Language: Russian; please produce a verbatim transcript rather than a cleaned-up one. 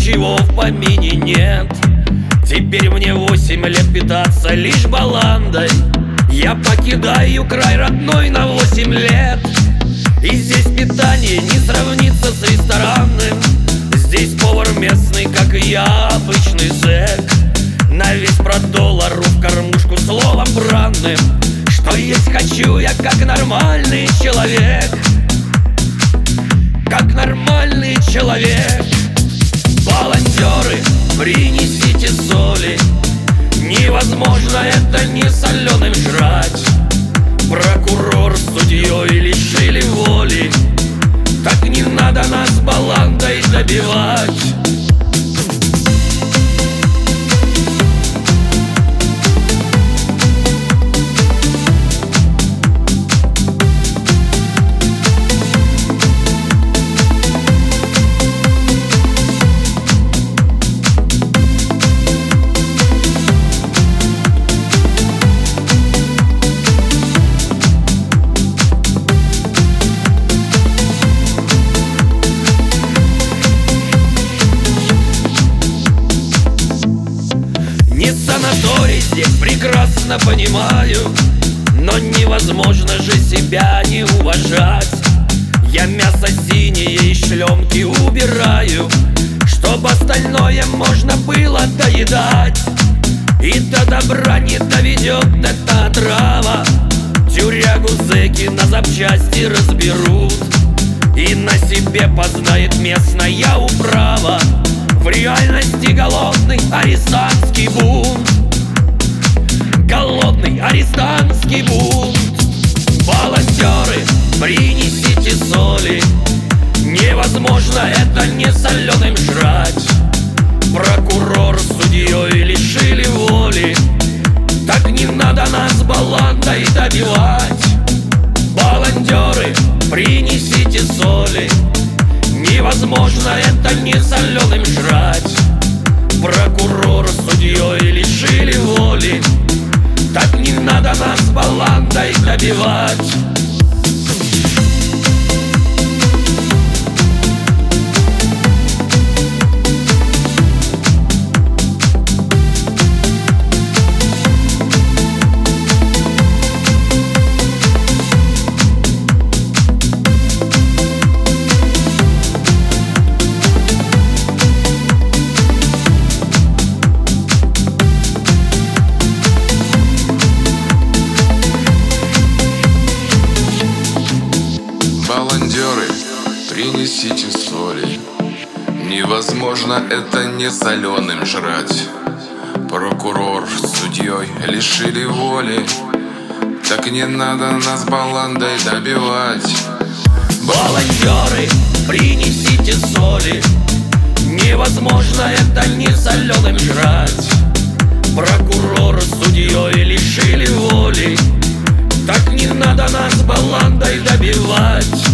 ничего в помине нет. Теперь мне восемь лет питаться лишь баландой. Я покидаю край родной на восемь лет. И здесь питание не сравнится с ресторанным. Здесь повар местный, как и я, обычный зэк. На весь про доллару в кормушку словом бранным. Что есть хочу я, как нормальный человек. Как нормальный человек. Волонтеры, принесите соли. Невозможно это не соленым жрать. Прокурор с судьей лишили воли. Так не надо нас баландой добивать. Санаторий здесь прекрасно понимаю, но невозможно же себя не уважать. Я мясо синее и шлемки убираю, чтобы остальное можно было доедать. И до добра не доведет эта отрава. Тюрягу зэки на запчасти разберут, и на себе познает местная управа. В реальности голодный арестантский бунт. Голодный арестантский бунт. Волонтеры, принесите соли. Невозможно это не соленым жрать. Прокурор с судьей лишили воли. Так не надо нас баландой добивать. Волонтеры, принесите соли. Невозможно это не соленым жрать. Прокурор с судьей лишили воли. Так не надо нас баландой добивать. Волонтеры, принесите соли. Невозможно это не соленым жрать. Прокурор с судьей лишили воли. Так не надо нас баландой добивать. Волонтеры, принесите соли. Невозможно это не соленым жрать. Прокурор с судьей лишили воли. Так не надо нас баландой добивать.